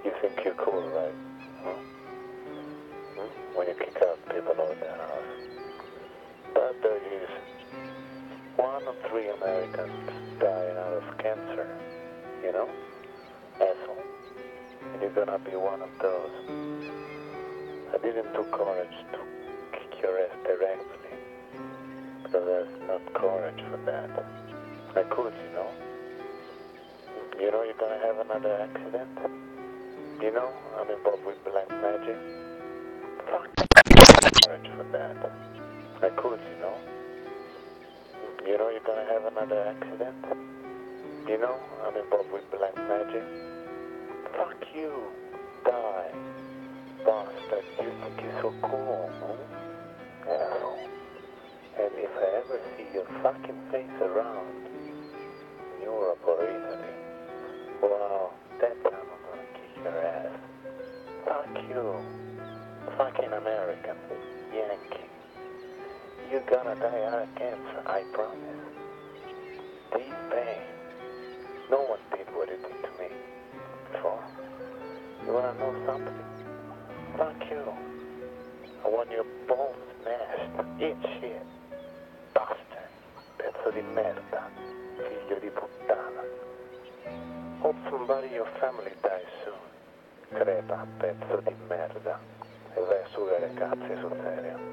You think you're cool, right? Huh? When you kick out people out of their house. But there is 1 in 3 Americans dying out of cancer. You know? Asshole. And you're gonna be one of those. I didn't do courage to kick your ass directly. Because there's not courage for that. I could, you know? You know you're gonna have another accident? You know I'm involved with black magic? Fuck. Courage for that. I could, you know? You know you're gonna have another accident? You know I'm involved with black magic? Fuck you. Die. Bastard. You think you're so cool, huh? Asshole. And if I ever see your fucking face around Europe or Italy, wow, that time I'm gonna kick your ass. Fuck you. Fucking American. Yankee. You're gonna die out of cancer, I promise. Deep pain. No one did what it did to me before. You wanna know something? Fuck you. I want your balls smashed. Eat shit. Bastard. Pezzo di merda. Figlio di puttana. Hope somebody in your family dies soon. Crepa, pezzo di merda. E vai a sugare cazzi sul serio.